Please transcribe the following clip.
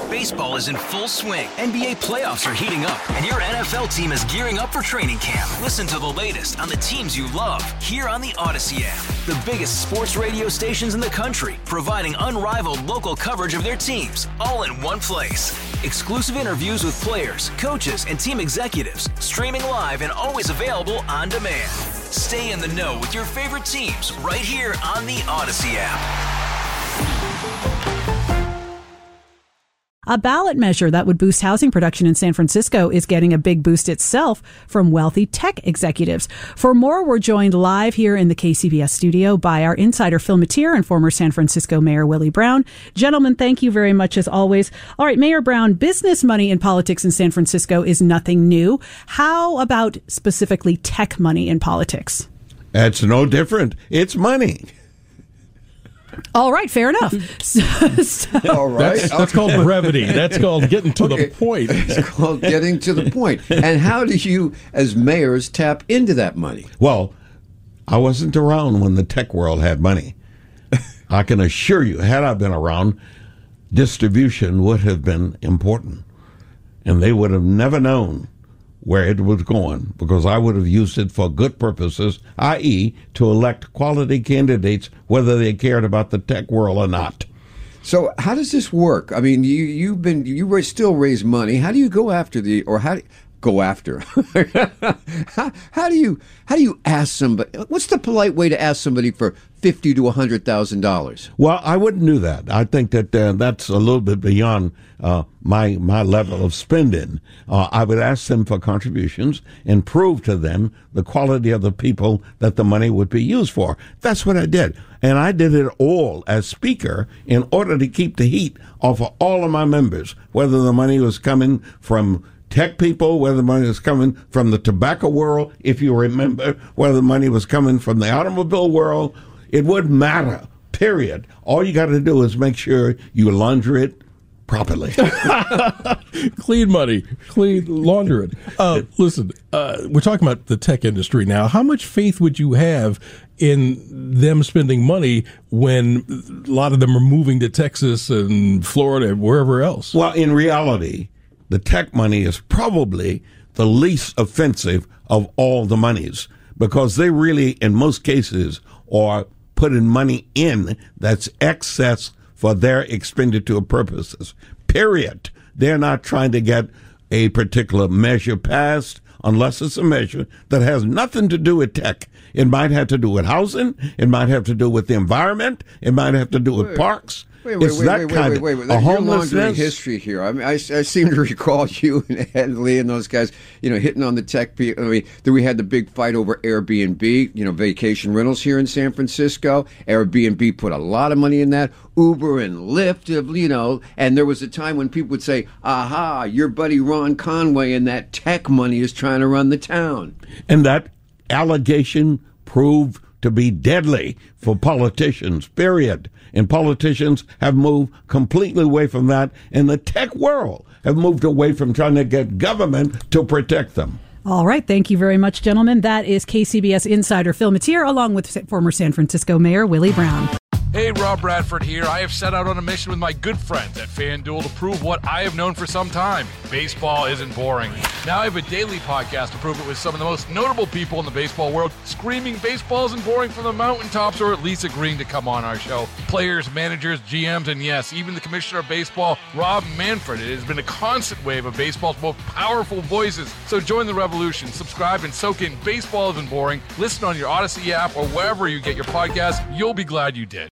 Baseball is in full swing. NBA playoffs are heating up, and your NFL team is gearing up for training camp. Listen to the latest on the teams you love here on the Odyssey app. The biggest sports radio stations in the country, providing unrivaled local coverage of their teams, all in one place. Exclusive interviews with players, coaches, and team executives, streaming live and always available on demand. Stay in the know with your favorite teams right here on the Odyssey app. A ballot measure that would boost housing production in San Francisco is getting a big boost itself from wealthy tech executives. For more, we're joined live here in the KCBS studio by our insider Phil Matier and former San Francisco Mayor Willie Brown. Gentlemen, thank you very much as always. All right, Mayor Brown, business money in politics in San Francisco is nothing new. How about specifically tech money in politics? It's no different. It's money. All right, fair enough. All right. That's called brevity. That's called getting to the point. It's called getting to the point. And how do you, as mayors, tap into that money? Well, I wasn't around when the tech world had money. I can assure you, had I been around, distribution would have been important. And they would have never known where it was going, because I would have used it for good purposes, i.e. to elect quality candidates, whether they cared about the tech world or not. So how does this work? I mean, you still raise money. How do you go after how do you ask somebody? What's the polite way to ask somebody for $50,000 to $100,000? Well, I wouldn't do that. I think that that's a little bit beyond my level of spending. I would ask them for contributions and prove to them the quality of the people that the money would be used for. That's what I did. And I did it all as Speaker in order to keep the heat off of all of my members, whether the money was coming from tech people, whether the money was coming from the tobacco world, if you remember, whether the money was coming from the automobile world. It wouldn't matter, period. All you got to do is make sure you launder it properly. Clean money, launder it. Listen, we're talking about the tech industry now. How much faith would you have in them spending money when a lot of them are moving to Texas and Florida and wherever else? Well, in reality, the tech money is probably the least offensive of all the monies, because they really, in most cases, are putting money in that's excess for their expenditure purposes, period. They're not trying to get a particular measure passed unless it's a measure that has nothing to do with tech. It might have to do with housing. It might have to do with the environment. It might have to do with parks. Wait. You're laundering history here. I mean, I seem to recall you and Ed Lee and those guys, hitting on the tech people. I mean, we had the big fight over Airbnb, vacation rentals here in San Francisco. Airbnb put a lot of money in that. Uber and Lyft, and there was a time when people would say, aha, your buddy Ron Conway and that tech money is trying to run the town. And that allegation proved to be deadly for politicians, period. And politicians have moved completely away from that, and the tech world have moved away from trying to get government to protect them. All right. Thank you very much, gentlemen. That is KCBS insider Phil Matier, along with former San Francisco Mayor Willie Brown. Hey, Rob Bradford here. I have set out on a mission with my good friends at FanDuel to prove what I have known for some time. Baseball isn't boring. Now I have a daily podcast to prove it with some of the most notable people in the baseball world, screaming baseball isn't boring from the mountaintops, or at least agreeing to come on our show. Players, managers, GMs, and yes, even the commissioner of baseball, Rob Manfred. It has been a constant wave of baseball's most powerful voices. So join the revolution. Subscribe and soak in Baseball Isn't Boring. Listen on your Odyssey app or wherever you get your podcasts. You'll be glad you did.